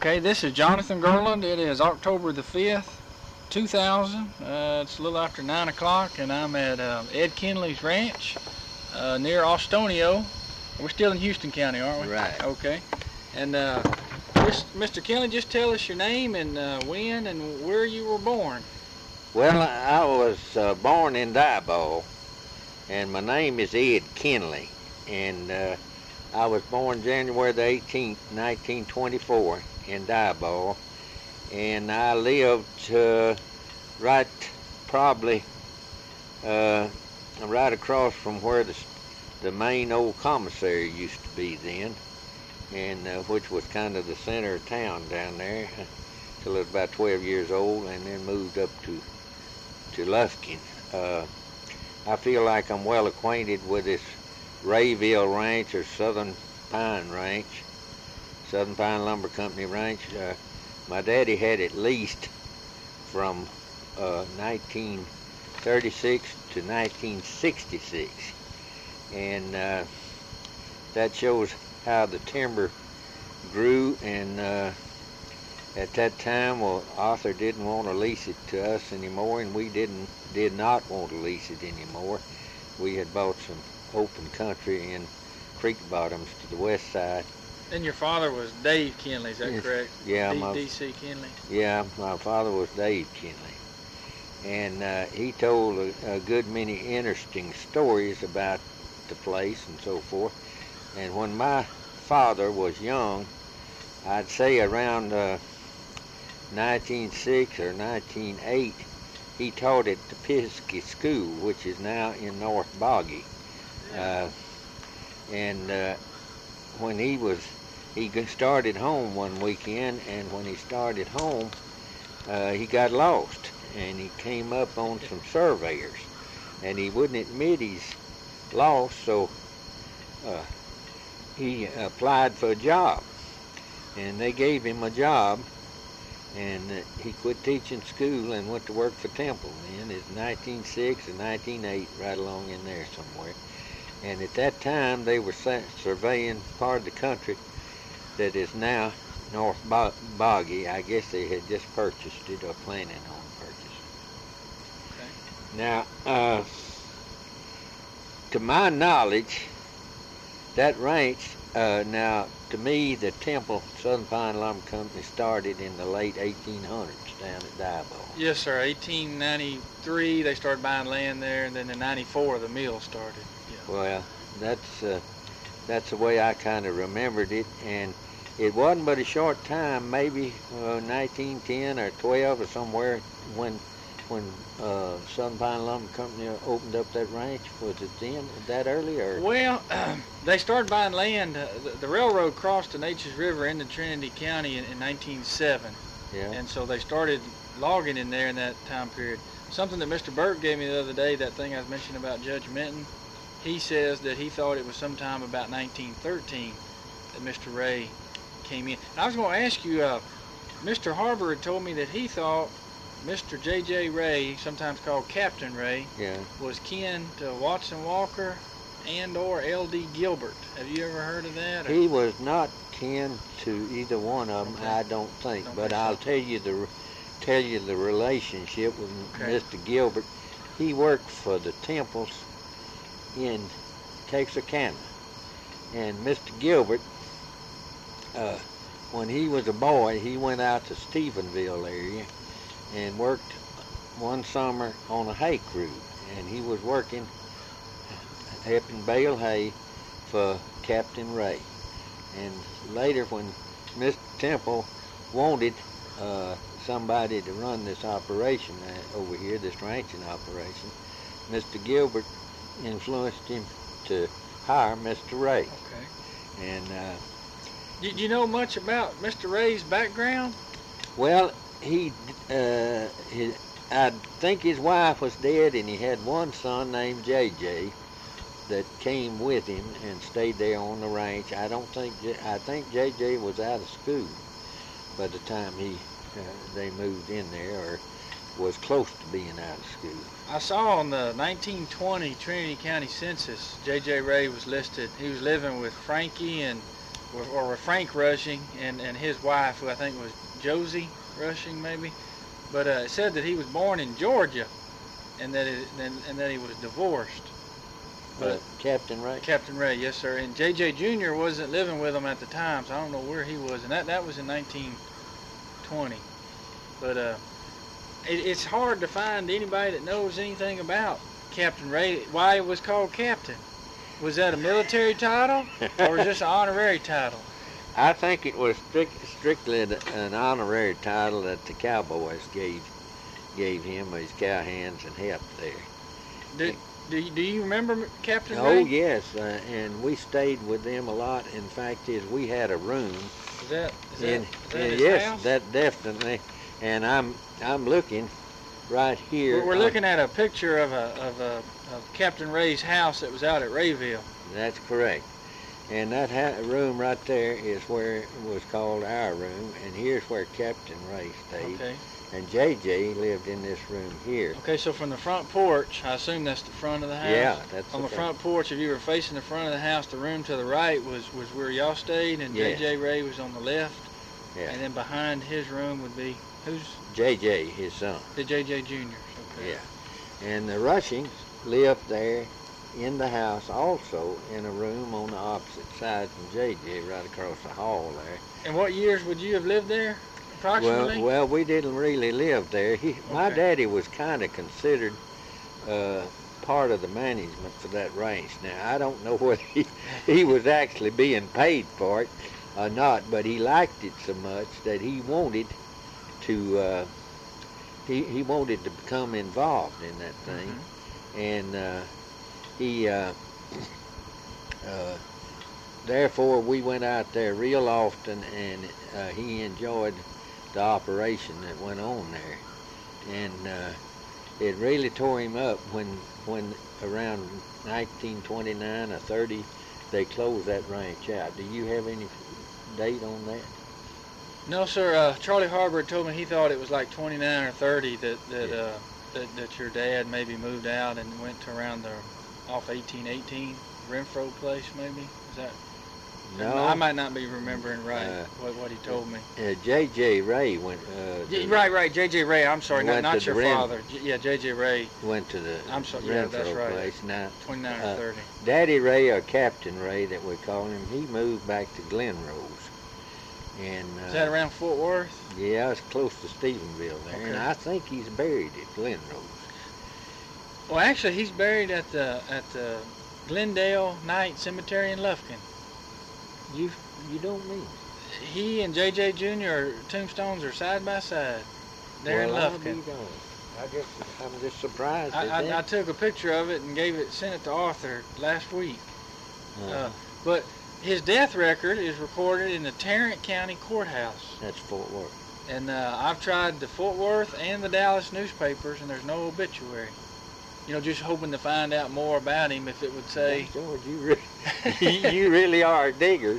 Okay, this is Jonathan Garland. It is October the 5th, 2000. It's a little after 9 o'clock, and I'm at Ed Kinley's ranch near Ostonio. We're still in Houston County, aren't we? Right. Okay. And Mr. Kinley, just tell us your name and when and where you were born. Well, I was born in Diboll, and my name is Ed Kinley, and I was born January the 18th, 1924 in Diboll, and I lived right across from where the main old commissary used to be then, and which was kind of the center of town down there till I was about 12 years old, and then moved up to Lufkin. I feel like I'm well acquainted with this Rayville Ranch or Southern Pine Ranch, Southern Pine Lumber Company Ranch. My daddy had it leased from 1936 to 1966, and that shows how the timber grew. And at that time, well, Arthur didn't want to lease it to us anymore, and we did not want to lease it anymore. We had bought some open country in creek bottoms to the west side. And your father was Dave Kinley, is that correct? Yeah. D.C. Kinley? Yeah, my father was Dave Kinley. And he told a good many interesting stories about the place and so forth. And when my father was young, I'd say around 1906 or 1908, he taught at the Pisgah School, which is now in North Boggy. When he started home one weekend, and when he started home, he got lost, and he came up on some surveyors, and he wouldn't admit he's lost, so he applied for a job, and they gave him a job, and he quit teaching school and went to work for Temple. Then it's 1906 and 1908, right along in there somewhere. And at that time, they were surveying part of the country that is now North Boggy. I guess they had just purchased it or planning on purchasing it. Okay. Now, to my knowledge, that ranch, now, to me, the Temple Southern Pine Lumber Company started in the late 1800s down at Diboll. Yes, sir. 1893, they started buying land there, and then in 94, the mill started. Yeah. Well, that's the way I kind of remembered it, and it wasn't but a short time, maybe 1910 or 12 or somewhere, when Southern Pine Lumber Company opened up that ranch. Was it then, that early? Or? Well, they started buying land. The railroad crossed the Neches River into Trinity County in 1907. Yeah. And so they started logging in there in that time period. Something that Mr. Burke gave me the other day, that thing I was mentioning about Judge Minton, he says that he thought it was sometime about 1913 that Mr. Ray came in. And I was going to ask you, Mr. Harbour had told me that he thought Mr. J.J. Ray, sometimes called Captain Ray, was kin to Watson Walker and or L.D. Gilbert. Have you ever heard of that? He was not kin to either one of them, okay. I don't think. But I'll tell you the relationship with Mr. Gilbert. He worked for the Temples in Texarkana, and Mr. Gilbert, when he was a boy, he went out to Stephenville area and worked one summer on a hay crew, and he was working helping bale hay for Captain Ray. And later, when Mr. Temple wanted somebody to run this operation over here, this ranching operation, Mr. Gilbert influenced him to hire Mr. Ray. Okay. And did you know much about Mr. Ray's background? Well, I think his wife was dead, and he had one son named J.J. that came with him and stayed there on the ranch. I think J.J. was out of school by the time they moved in there, or was close to being out of school. I saw on the 1920 Trinity County Census, J.J. Ray was listed. He was living with Frankie and with Frank Rushing and his wife, who I think was Josie Rushing, maybe. But it said that he was born in Georgia, and that he was divorced. But Captain Ray? Captain Ray, yes, sir. And J.J. Jr. wasn't living with him at the time, so I don't know where he was. And that was in 1920. But it's hard to find anybody that knows anything about Captain Ray, why it was called Captain. Was that a military title, or was this an honorary title? I think it was strictly an honorary title that the cowboys gave him, his cowhands and help there. Do you remember Captain Ray? Oh, yes, and we stayed with them a lot. In fact, we had a room. Is that his yes, house? that definitely. And I'm looking right here. We're looking at a picture of Captain Ray's house that was out at Rayville. That's correct. And that room right there is where it was called our room, and here's where Captain Ray stayed. Okay. And J.J. lived in this room here. Okay, so from the front porch, I assume that's the front of the house? Yeah, that's on the front porch. If you were facing the front of the house, the room to the right was where y'all stayed, and yes. J.J. Ray was on the left. Yeah. And then behind his room would be who's? J.J., his son. The J.J. Jr. Okay. Yeah. And the Rushings lived there in the house also in a room on the opposite side from J.J., right across the hall there. And what years would you have lived there, approximately? Well, we didn't really live there. My daddy was kind of considered part of the management for that ranch. Now, I don't know whether he was actually being paid for it or not, but he liked it so much that he wanted to he wanted to become involved in that thing. Mm-hmm. And he therefore we went out there real often, and he enjoyed the operation that went on there. And it really tore him up when around 1929 or 30 they closed that ranch out. Do you have any date on that? No, sir. Charlie Harbor told me he thought it was like 29 or 30 that your dad maybe moved out and went to around off 1818 Renfro place, maybe. Is that? No, I might not be remembering right what he told me. J.J. Ray went. Right. J.J. Ray. I'm sorry, not your father. Yeah, J.J. Ray went to the. I'm sorry. Renfro Yeah, that's right. Place. Now, 29 or 30. Daddy Ray, or Captain Ray, that we call him, he moved back to Glenrose. And is that around Fort Worth? Yeah, it's close to Stephenville there, okay. And I think he's buried at Glenrose. Well, actually, he's buried at the Glendale Night Cemetery in Lufkin. You don't mean? He and J.J. Jr. tombstones are side by side. They're in Lufkin. I'm just surprised. I took a picture of it and sent it to Arthur last week. But his death record is recorded in the Tarrant County Courthouse. That's Fort Worth. And I've tried the Fort Worth and the Dallas newspapers, and there's no obituary. You know, just hoping to find out more about him, if it would say. George, you really are a digger.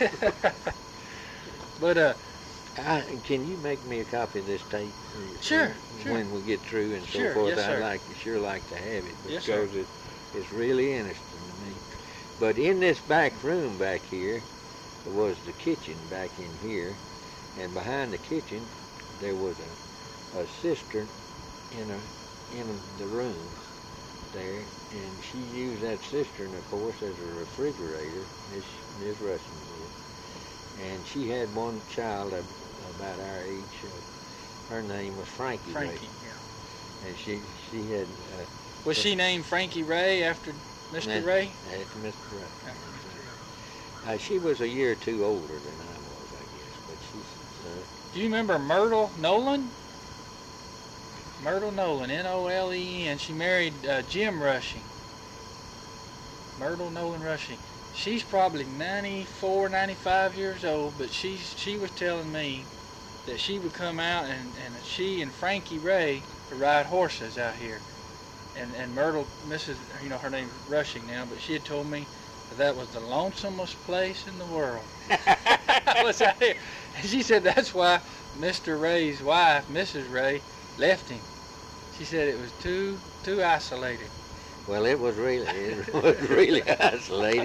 But can you make me a copy of this tape? Sure. When we get through and so forth, yes, I'd sure like to have it, yes, because it's really interesting to me. But in this back room back here was the kitchen back in here, and behind the kitchen there was a cistern in the room there, and she used that cistern, of course, as a refrigerator. Miss Rushing did, and she had one child about our age. Her name was Frankie Ray. Yeah. And she had. Was she named Frankie Ray after Mr. Ray? After Mr. Ray. She was a year or two older than I was, I guess. But she's. Do you remember Myrtle Nolan? Myrtle Nolan, N-O-L-E-N. She married Jim Rushing. Myrtle Nolan Rushing. She's probably 94, 95 years old, but she was telling me that she would come out and she and Frankie Ray would ride horses out here. And Myrtle, her name's Rushing now, but she had told me that was the lonesomest place in the world. I was out here. And she said that's why Mr. Ray's wife, Mrs. Ray, left him. She said it was too isolated. Well, it was really isolated.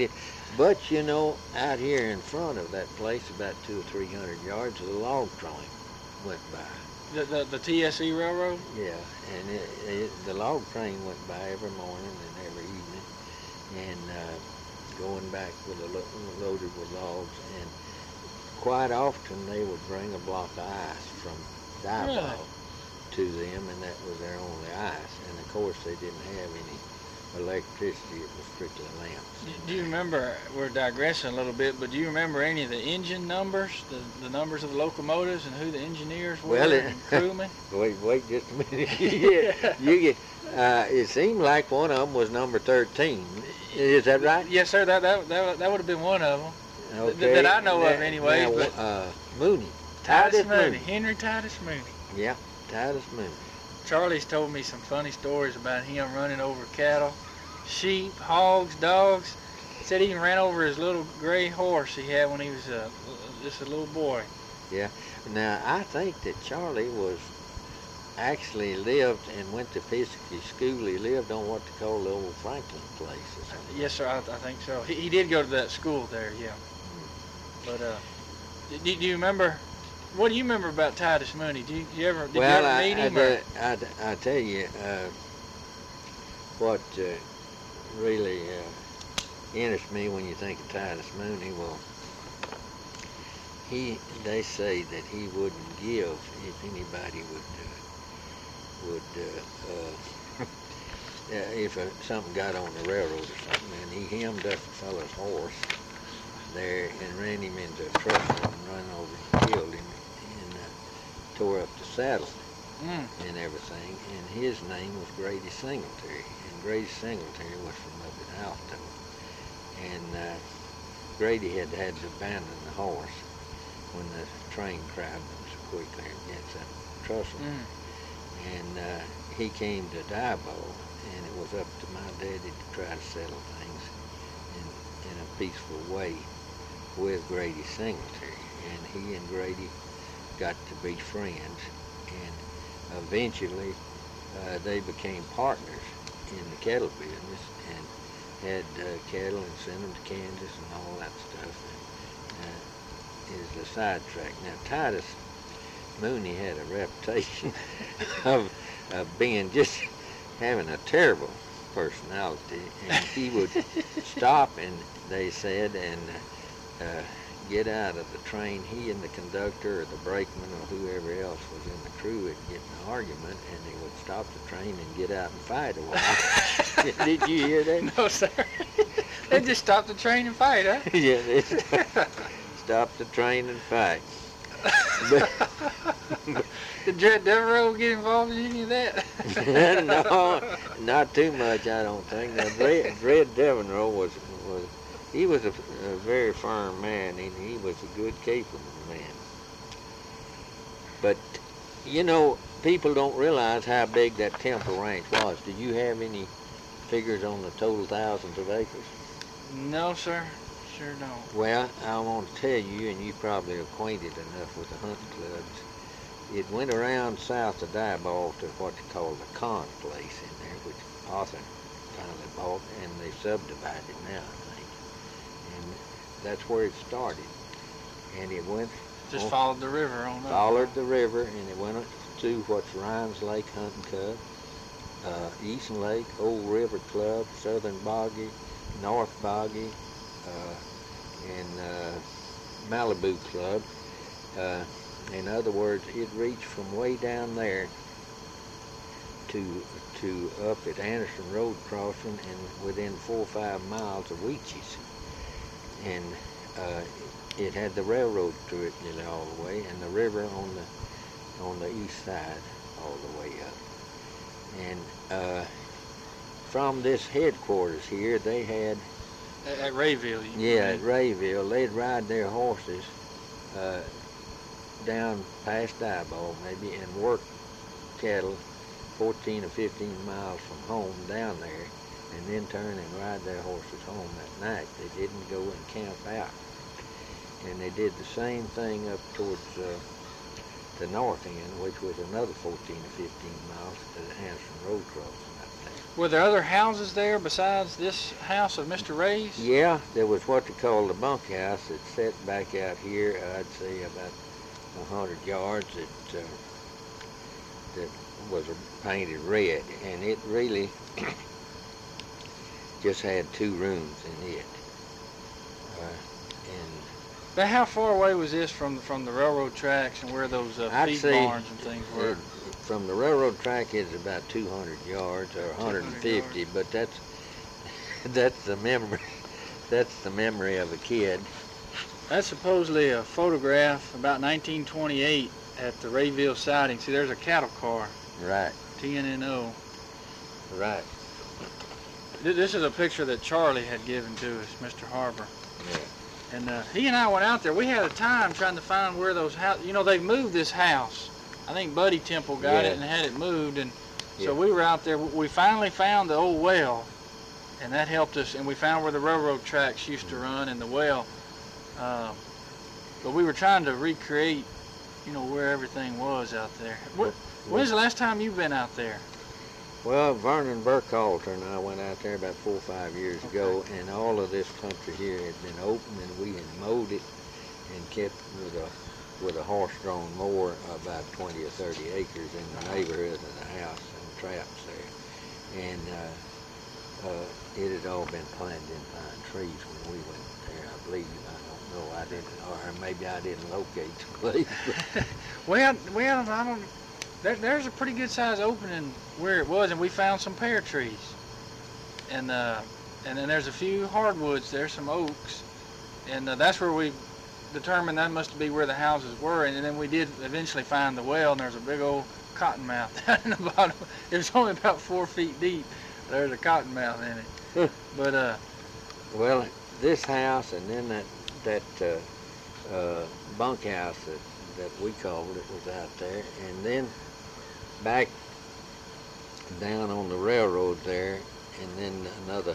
But you know, out here in front of that place, about 200 or 300 yards, the log train went by. The TSE Railroad? Yeah, and the log train went by every morning and every evening, and going back with loaded with logs. And quite often they would bring a block of ice from Diboll to them, and that was their only ice. And of course, they didn't have any electricity; it was strictly lamps. Do you remember? We're digressing a little bit, but do you remember any of the engine numbers, the numbers of the locomotives, and who the engineers were and crewmen? Wait just a minute. you get. It seemed like one of them was number 13. Is that right? Yes, sir. That would have been one of them. Okay. That I know of, anyway. Mooney. Titus Mooney. Henry Titus Mooney. Yeah, Titus Mooney. Charlie's told me some funny stories about him running over cattle, sheep, hogs, dogs. Said he even ran over his little gray horse he had when he was just a little boy. Yeah. Now, I think that Charlie actually lived and went to Pisgah School. He lived on what they call the old Franklin place or something. Yes, sir, I think so. He did go to that school there, yeah. But do you remember? What do you remember about Titus Mooney? Did you ever meet him? I tell you, what really interests me when you think of Titus Mooney, well, they say that he wouldn't give if anybody if something got on the railroad or something, and he hemmed up a fellow's horse there and ran him into a trestle and run over and killed him and tore up the saddle and everything. And his name was Grady Singletary, and Grady Singletary was from up in Alto. And Grady had to abandon the horse when the train crowded him so quickly against that trestle. And he came to Diboll, and it was up to my daddy to try to settle things in a peaceful way with Grady Singletary. And he and Grady got to be friends, and eventually they became partners in the cattle business and had cattle and sent them to Kansas and all that stuff. And is the sidetrack. Now, Titus Mooney had a reputation of being just having a terrible personality, and he would stop, and they said, and get out of the train. He and the conductor or the brakeman or whoever else was in the crew would get in an argument, and they would stop the train and get out and fight a while. Did you hear that? No, sir. They just stopped the train and fight, huh? Yeah, they stopped the train and fight. Did Dred Devereaux get involved in any of that? No, not too much, I don't think. Now, Dred Devereaux was a very firm man, and he was a good capable man. But, you know, people don't realize how big that Temple Ranch was. Do you have any figures on the total thousands of acres? No, sir. Sure don't. Well, I want to tell you, and you probably are acquainted enough with the hunting clubs, it went around south of Diboll to what they call the Con place in there, which Arthur finally bought, and they subdivided now, I think. And that's where it started. And it went... Just followed the river on up. Followed the river, and it went to what's Ryan's Lake Hunting Club, Eastern Lake, Old River Club, Southern Boggy, North Boggy, and Malibu Club. In other words, it reached from way down there to up at Anderson Road crossing and within 4 or 5 miles of Weechees. And it had the railroad through it nearly all the way, and the river on the east side all the way up. And from this headquarters here, they had... At Rayville, you mean? Yeah, at Rayville. They'd ride their horses down past Diboll maybe and work cattle 14 or 15 miles from home down there, and then turn and ride their horses home that night. They didn't go and camp out. And they did the same thing up towards the north end, which was another 14 or 15 miles to the Anderson Road crossing up there. Were there other houses there besides this house of Mr. Ray's? Yeah, there was what they call the bunkhouse. It set back out here, I'd say about 100 yards. That was painted red, and it really just had 2 rooms in it. But how far away was this from the railroad tracks and where those feed barns and things were? From the railroad track, it's about 200 yards or 150, but that's the memory. That's the memory of a kid. That's supposedly a photograph about 1928 at the Rayville siding. See, there's a cattle car. Right. TNNO. Right. This is a picture that Charlie had given to us, Mr. Harbor. Yeah. And he and I went out there. We had a time trying to find where those houses, you know, they moved this house. I think Buddy Temple got it and had it moved. And so we were out there. We finally found the old well, and that helped us. And we found where the railroad tracks used to run and the well. But we were trying to recreate, you know, where everything was out there. When's the last time you've been out there? Well, Vernon Burkhalter and I went out there about 4 or 5 years ago, and all of this country here had been open, and we had mowed it and kept with a horse-drawn mower about 20 or 30 acres in the neighborhood of the house and traps there. And it had all been planted in pine trees when we went there, I believe. I don't know, I didn't, or maybe I didn't locate the place. Well, I don't. There's a pretty good size opening where it was, and we found some pear trees, and then there's a few hardwoods there, some oaks, and that's where we determined that must be where the houses were. And then we did eventually find the well, and there's a big old cottonmouth down in the bottom. It was only about 4 feet deep. There's a cottonmouth in it. But well, this house and then that bunkhouse that we called it was out there, and then back down on the railroad there, and then another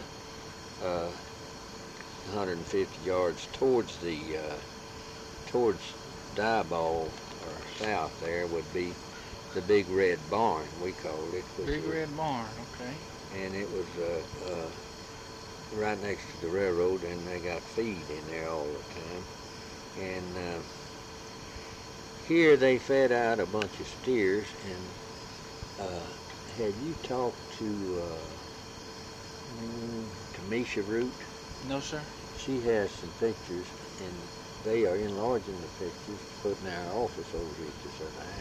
150 yards towards Diboll or south there would be the Big Red Barn, we called it. Big Red Barn, okay. And it was right next to the railroad, and they got feed in there all the time. And here they fed out a bunch of steers. And have you talked to Tamisha Root? No, sir. She has some pictures, and they are enlarging the pictures, putting our office over here to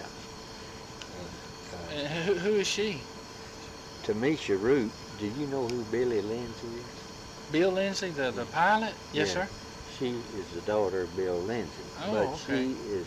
the house. Who is she? Tamisha Root. Do you know who Billy Lindsay is? Bill Lindsay, the pilot? Yes, sir. She is the daughter of Bill Lindsay. Oh, but okay. She is,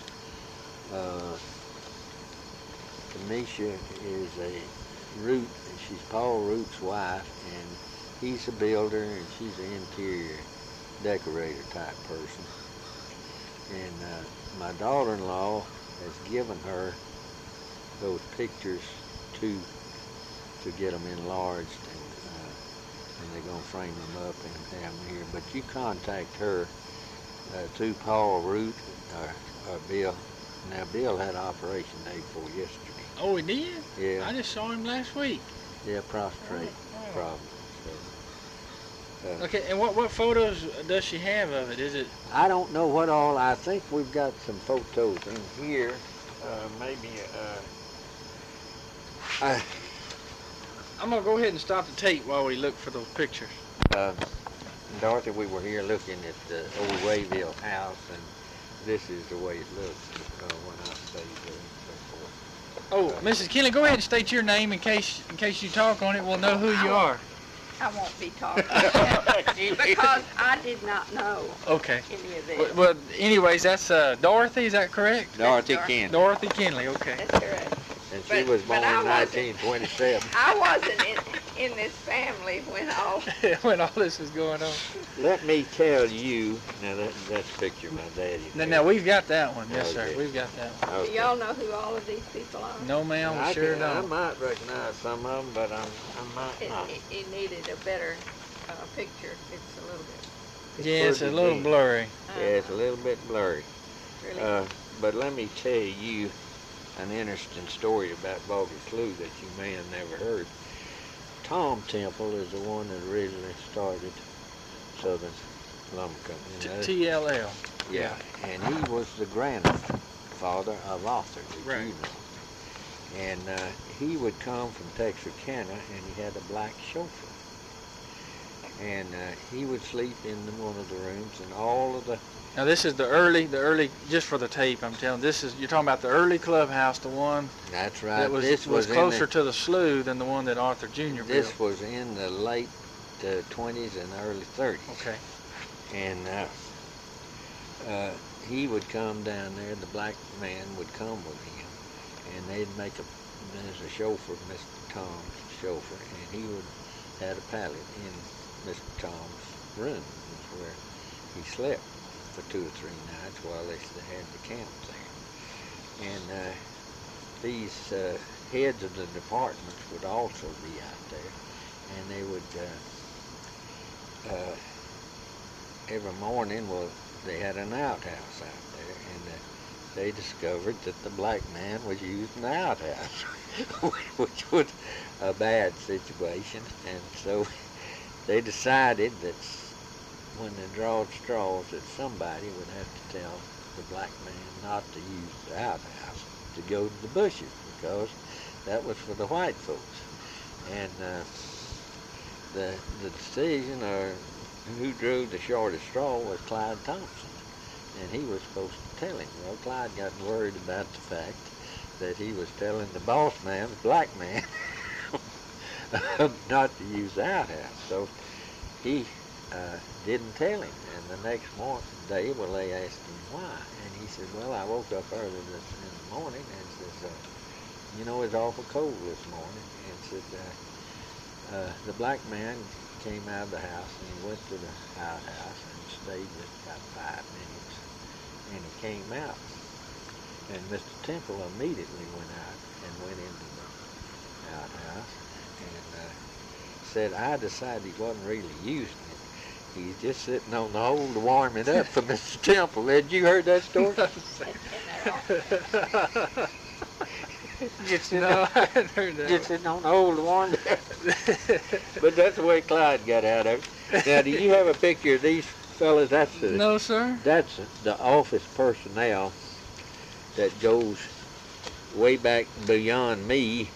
Tamisha is a Root, and she's Paul Root's wife, and he's a builder, and she's an interior decorator type person. And my daughter-in-law has given her those pictures to get them enlarged, and they're going to frame them up and have them here. But you contact her through Paul Root or Bill. Now, Bill had an operation day before yesterday. Oh, he did? Yeah. I just saw him last week. Yeah, prostrate problem. So, okay, and what photos does she have of it? Is it? I don't know what all. I think we've got some photos in here. Maybe. I'm gonna go ahead and stop the tape while we look for those pictures. Dorothy, we were here looking at the old Rayville house, and this is the way it looks when I stayed there and so forth. Oh, Mrs. Kinley, go ahead and state your name in case you talk on it. We'll know who you are. I won't be talking because I did not know Okay. any of this. Well, anyways, that's Dorothy. Is that correct? Dorothy Dorothy. Kinley. Dorothy Kinley. Okay. That's correct. And she was born in 1927. I wasn't in this family when all. When all this was going on. Let me tell you, now that's a picture of my daddy. Now we've got that one. Yes, sir. Okay. We've got that one. Do y'all know who all of these people are? No, ma'am. We I sure can- I don't. might recognize some of them, but I might not. It needed a better picture. It's a little bit. Yeah, it's a little blurry. Yeah, it's a little bit blurry. Really. But let me tell you an interesting story about Boggy Slough that you may have never heard. Tom Temple is the one that originally started Southern Lumber Company. TLL. Yeah, and he was the grandfather of Arthur, that you know. And he would come from Texarkana, and he had a black chauffeur. And he would sleep in one of the rooms, and all of the... Now this is the early, just for the tape, I'm telling, you're talking about the early clubhouse, the one... That's right. That was closer to the slough than the one that Arthur Jr. built. This was in the late 20s and early 30s. Okay. And he would come down there, the black man would come with him, and they'd make there's a chauffeur, Mr. Tom's chauffeur, and he would had a pallet in Mr. Tom's room, where he slept for 2 or 3 nights while they had the camp there. And these heads of the departments would also be out there, and they would every morning, they had an outhouse out there, and they discovered that the black man was using the outhouse, which was a bad situation. And so they decided that when they drawed straws, that somebody would have to tell the black man not to use the outhouse, to go to the bushes, because that was for the white folks. And the decision, or who drew the shortest straw, was Clyde Thompson, and he was supposed to tell him. Well, Clyde got worried about the fact that he was telling the boss man, the black man, not to use the outhouse. So he didn't tell him. And the next day, they asked him why, and he said, well, I woke up early in the morning and says, you know, it's awful cold this morning, and said, the black man came out of the house, and he went to the outhouse and stayed just about 5 minutes, and he came out, and Mr. Temple immediately went out and went into the outhouse and said, I decided he wasn't really using it. He's just sitting on the hole to warm it up for Mr. Temple. Had you heard that story? No, I hadn't heard that. Just sitting on the hole to warm it up. But that's the way Clyde got out of it. Now, do you have a picture of these fellas? No, sir. That's the office personnel that goes way back beyond me.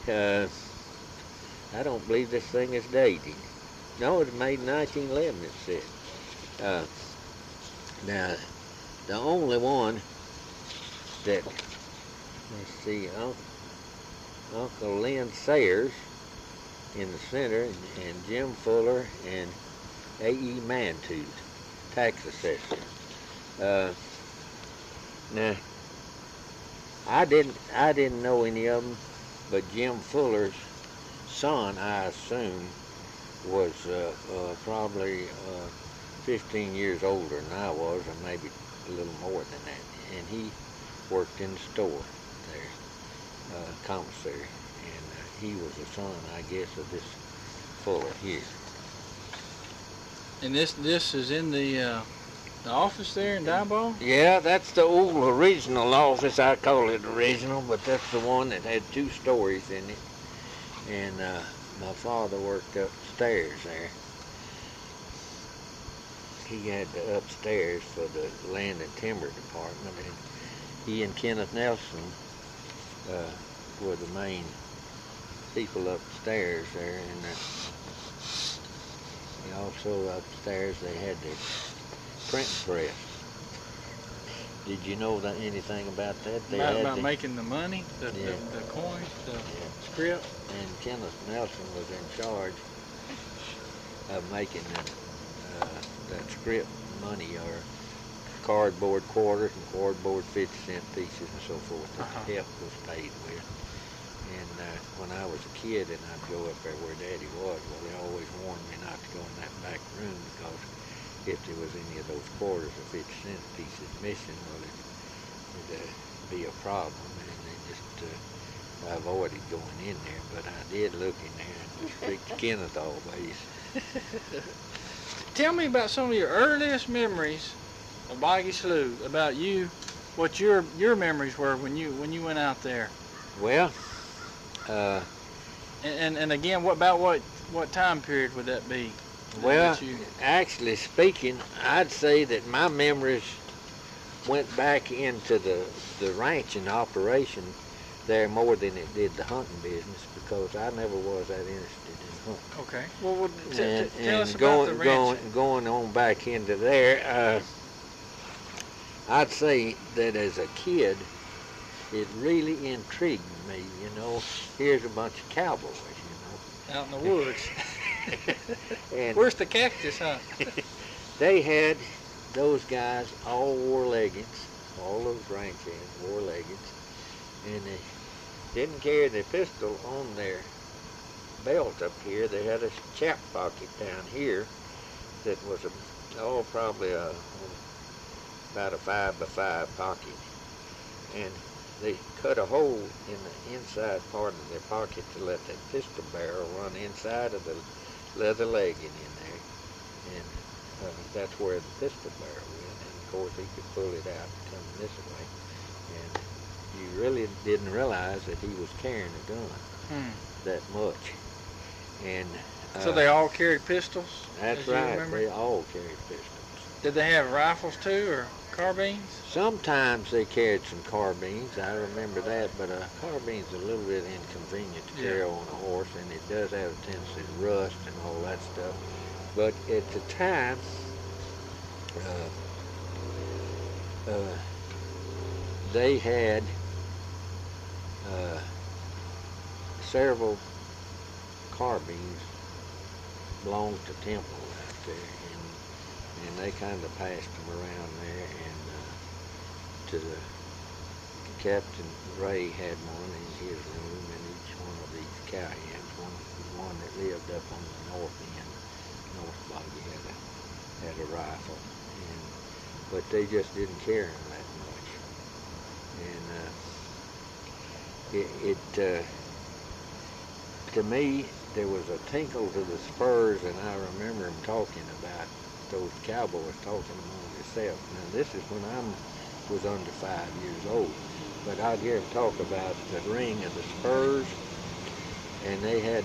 I don't believe this thing is dated. No, it was made in 1911, it said. Now, the only one that, let's see, Uncle Lynn Sayers in the center, and Jim Fuller, and A.E. Mantooth, tax assessor. Now, I didn't know any of them, but Jim Fuller's son, I assume, was probably 15 years older than I was, or maybe a little more than that, and he worked in the store there, commissary, and he was the son, I guess, of this Fuller here. And this is in the office there in Diboll? Yeah, that's the old original office. I call it original, but that's the one that had 2 stories in it. And my father worked upstairs there. He had the upstairs for the Land and Timber Department, and he and Kenneth Nelson were the main people upstairs there. And also upstairs they had the printing press. Did you know anything about that? About making the money, the coins, the script? And Kenneth Nelson was in charge of making that script money, or cardboard quarters and cardboard 50-cent pieces and so forth that the help was paid with. And when I was a kid and I'd go up there where Daddy was, well, they always warned me not to go in that back room, because if there was any of those quarters or 50-cent pieces missing, well, it'd be a problem, and they just avoided going in there. But I did look in there and speak to Kenneth always. Tell me about some of your earliest memories of Boggy Slough, about you, what your memories were when you went out there. Well, and again, what What time period would that be? Well, that you- actually speaking, I'd say that my memories went back into the ranching operation there more than it did the hunting business, because I never was that interested in hunting. Okay. Well, And tell us about the ranch. going on back into there, I'd say that as a kid, it really intrigued me. You know, here's a bunch of cowboys. Out in the woods. And Where's the cactus, huh? they had, those guys all wore leggings. All those ranch hands wore leggings, and they didn't carry their pistol on their belt up here. They had a chap pocket down here that was probably about a 5x5 pocket, and they cut a hole in the inside part of their pocket to let that pistol barrel run inside of the leather legging in there, and that's where the pistol barrel went. And of course he could pull it out and come this way, and you really didn't realize that he was carrying a gun that much. And so they all carried pistols? That's as you right. remember? They all carried pistols. Did they have rifles too, or carbines? Sometimes they carried some carbines. I remember that, but a carbine's a little bit inconvenient to carry on a horse, and it does have a tendency to rust and all that stuff. But at the time, they had several carbines belonged to Temple out there, and they kind of passed them around there, and to the Captain Ray had one in his room, and each one of these cowhands, one that lived up on the north end, North Boggy, had a rifle, but they just didn't carry them that much, and to me, there was a tinkle to the spurs, and I remember them talking about, those cowboys talking among themselves. Now, this is when I was under 5 years old, but I'd hear them talk about the ring of the spurs, and they had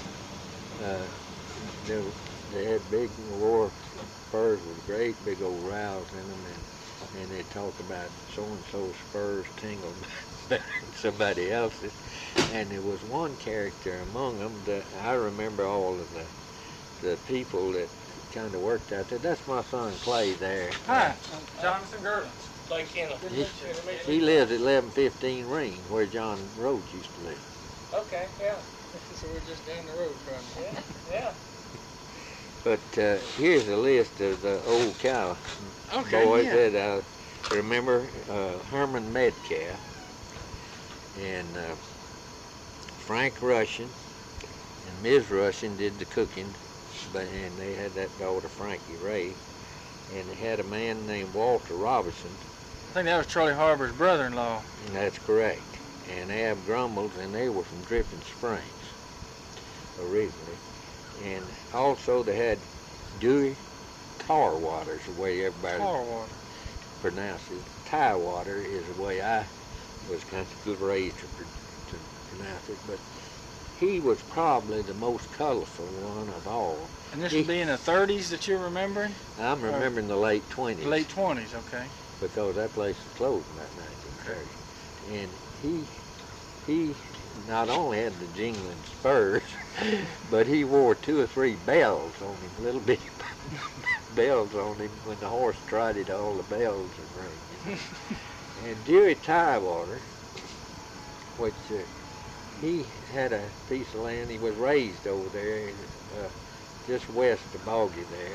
big war spurs with great big old rows in them, and they talk about so-and-so spurs tingled better than somebody else's. And there was one character among them that I remember all of the people that kind of worked out there. That's my son Clay there. Hi, Jonathan Gerlins. Clay Kennel. He lives at 1115 Ring, where John Rhodes used to live. Okay, yeah. So we're just down the road from you. Yeah. But here's a list of the old cow Okay, boys yeah. that I remember. Herman Metcalf and Frank Russian, and Ms. Russian did the cooking, and they had that daughter Frankie Ray, and they had a man named Walter Robinson. I think that was Charlie Harbor's brother-in-law. And that's correct. And Ab Grumbles, and they were from Dripping Springs originally. And also they had Dewey Tarwater, is the way everybody Tarwater. pronounces it. Tidewater is the way I was kind of raised to pronounce it, but he was probably the most colorful one of all. And this would be in the 30s that you're remembering? I'm remembering the late 20s. Late 20s, okay. Because that place was closed in about 1930. And he not only had the jingling spurs, but he wore 2 or 3 bells on him, little bitty bells on him. When the horse trotted, all the bells would ring. And Dewey Tidewater, which he had a piece of land. He was raised over there, just west of Boggy there,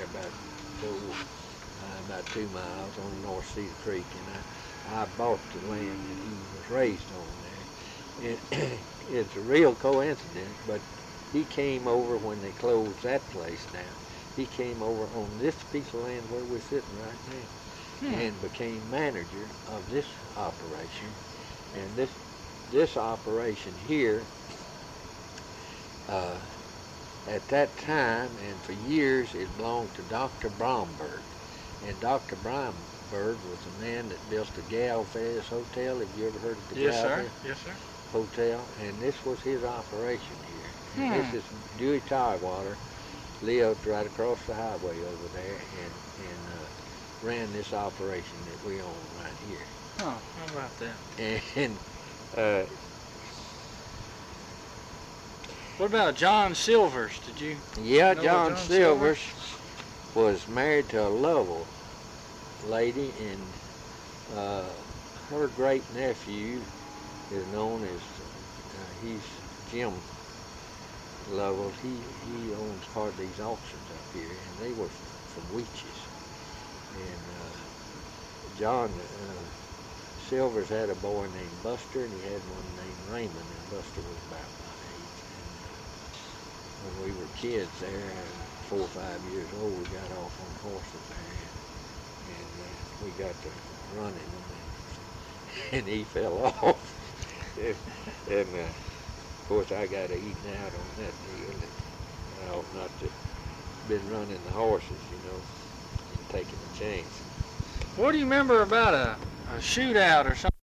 about 2 miles on the North Cedar Creek, and I bought the land that he was raised on there. And it's a real coincidence, but he came over when they closed that place down. He came over on this piece of land where we're sitting right now, and became manager of this operation. And this operation here, at that time and for years, it belonged to Dr. Bromberg. And Dr. Bromberg was the man that built the Galvez Hotel. Have you ever heard of the Yes, Galvez sir. Yes, sir. Hotel? And this was his operation here. And this is Dewey Tidewater lived right across the highway over there and ran this operation that we own right here. Oh, how about that? And What about John Silvers? Did you? yeah, know John John Silvers was married to a Lovell lady, and her great nephew is known as he's Jim Lovell. He owns part of these auctions up here, and they were from Weeches. And John Silvers had a boy named Buster, and he had one named Raymond, and Buster was about my age. And when we were kids there, 4 or 5 years old, we got off on horses there, and we got to running them, and he fell off. and of course, I got eaten out on that deal, and I ought not to been running the horses, and taking a chance. What do you remember about a shootout or something?